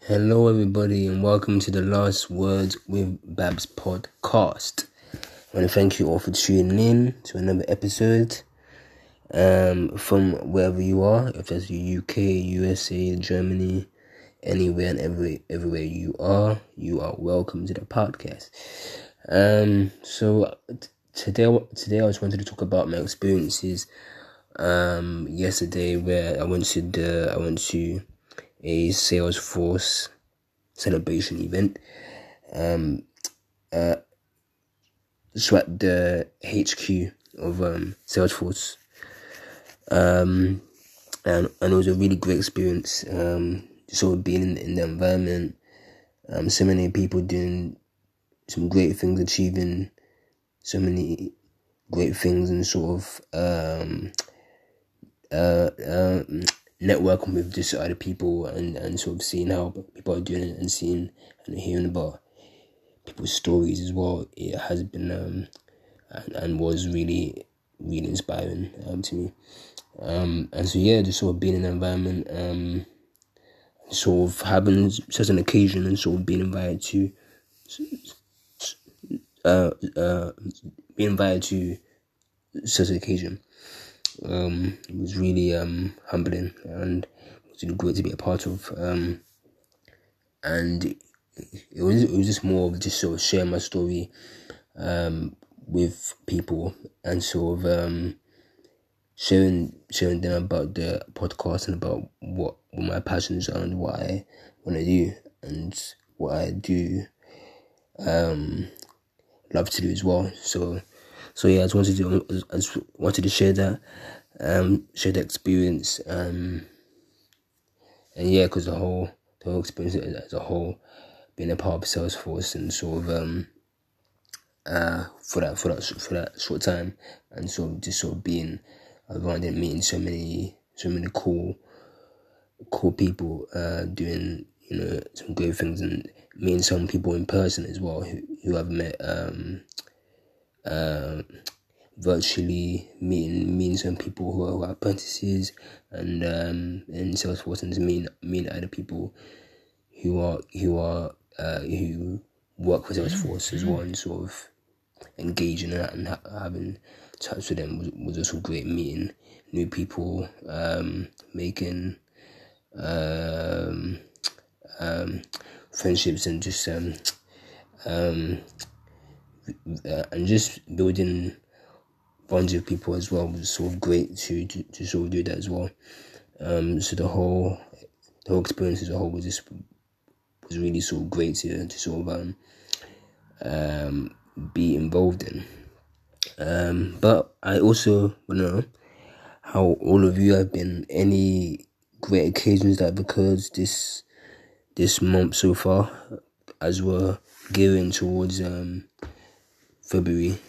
Hello everybody and welcome to the Last Words with Babs podcast. I want to thank you all for tuning in to another episode from wherever you are, if that's the UK, USA, Germany, anywhere and everywhere you are welcome to the podcast. So today I just wanted to talk about my experiences yesterday where I went to a Salesforce celebration event. So at the HQ of Salesforce. And it was a really great experience. Sort of being in the environment. So many people doing some great things, achieving so many great things, and sort of networking with just other people and sort of seeing how people are doing it and seeing and hearing about people's stories as well. It has been and was really inspiring to me. And so just sort of being in an environment, sort of having such an occasion and sort of being invited to such an occasion. It was really humbling and it was really great to be a part of. And it was just more of just sort of sharing my story with people and sort of sharing them about the podcast and about what my passions are and what I want to do and what I do love to do as well. So I just wanted to share that, share the experience, and because the whole experience as a whole, being a part of Salesforce and sort of for that short time, and sort of being around and meeting so many cool people, doing some great things, and meeting some people in person as well who I've met virtually, meeting some people who are apprentices and in Salesforce, and meeting other people who work for Salesforce as well, and sort of engaging in that and having touch with them was also great. Meeting new people, making friendships, and just and just building bonds with people as well was sort of great to sort of do that as well. So the whole experience as a whole was really sort of great to sort of be involved in. But I also want to know how all of you have been. Any great occasions that have occurred this month so far, as we're gearing towards February.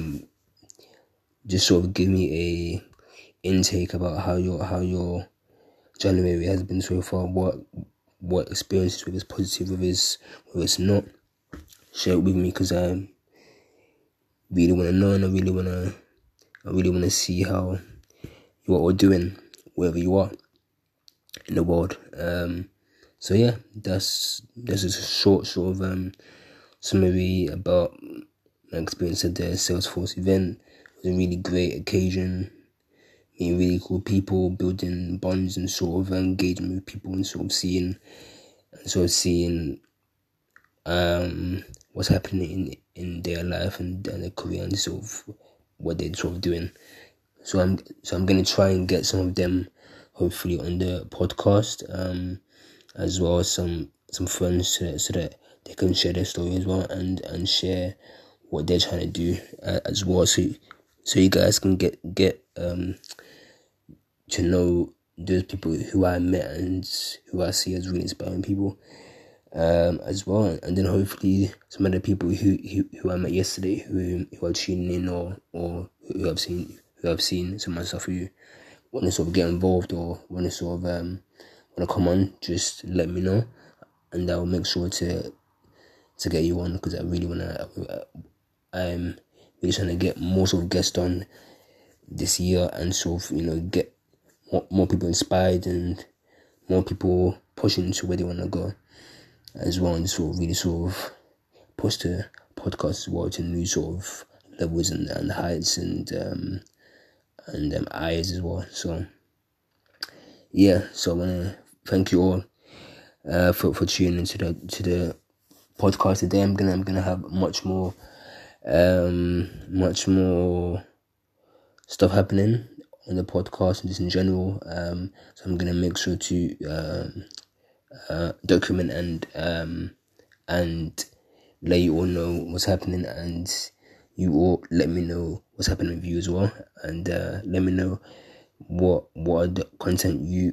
Just sort of give me a intake about how your January has been so far. What experiences, whether it's positive, whether it's not. Share it with me, because I really want to know, and I really want to see how you are all doing wherever you are in the world. So that's a short sort of summary about my experience at the Salesforce event. It was a really great occasion, meeting really cool people, building bonds, and sort of engaging with people, and sort of seeing what's happening in their life and their career, and sort of what they're sort of doing. So I'm gonna try and get some of them hopefully on the podcast, as well as some friends, so that they can share their story as well, and share what they're trying to do as well, so you guys can get to know those people who I met and who I see as really inspiring people, as well, and then hopefully some other people who I met yesterday who are tuning in or who have seen some of my stuff, who want to sort of get involved or want to sort of want to come on. Just let me know, and I'll make sure to get you on, because I really I'm really trying to get more sort of guests on this year, and sort of get more people inspired and more people pushing to where they want to go as well, and really push the podcast as well to new sort of levels and heights and eyes as well. So yeah, so I want to thank you all for tuning into the podcast today. I'm gonna have much more stuff happening on the podcast and just in general. So I'm gonna make sure to document and let you all know what's happening, and you all let me know what's happening with you as well, and let me know what are the content you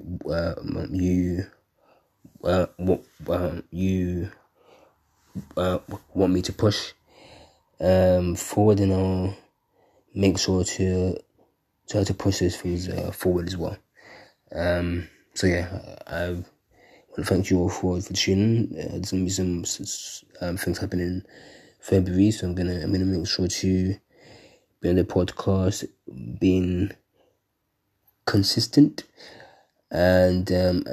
want me to push forward, and I'll make sure to try to push those things forward as well. So yeah, I want to thank you all for tuning. There's gonna be some things happening in February, so I'm gonna make sure to be on the podcast, being consistent, and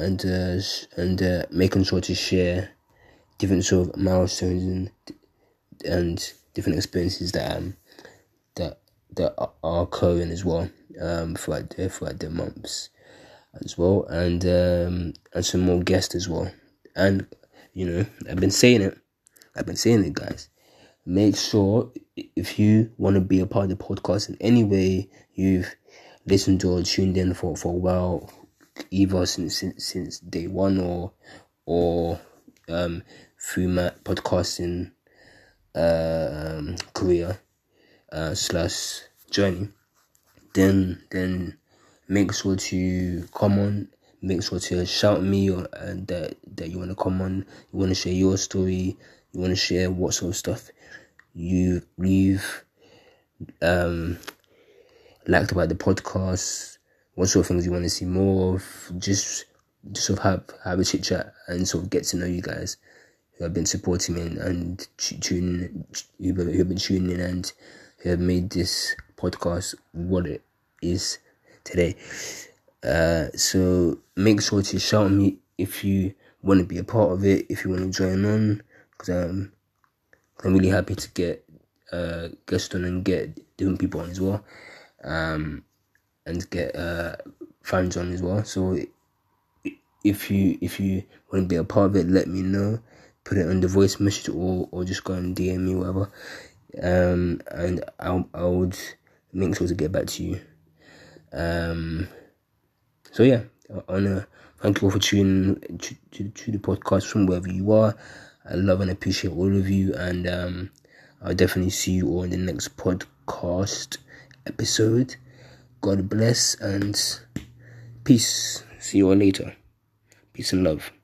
making sure to share different sort of milestones and different experiences that are occurring as well throughout the months as well, and some more guests as well. And I've been saying it, guys. Make sure, if you want to be a part of the podcast in any way, you've listened to or tuned in for a while, either since day one or through my podcasting career / journey, then make sure to come on. Make sure to shout me or that you want to come on. You want to share your story. You want to share what sort of stuff you've liked about the podcast. What sort of things you want to see more of. Just sort of have a chit chat and sort of get to know you guys who have been supporting me and who've been tuning in and who have made this podcast what it is today. So make sure to shout me if you want to be a part of it, if you want to join on, because I'm really happy to get guests on and get different people on as well, and get fans on as well. So if you want to be a part of it, let me know. Put it on the voice message or just go and DM me, whatever, and I would make sure to get back to you. So yeah, I wanna thank you all for tuning to the podcast from wherever you are. I love and appreciate all of you, and I'll definitely see you all in the next podcast episode. God bless and peace. See you all later. Peace and love.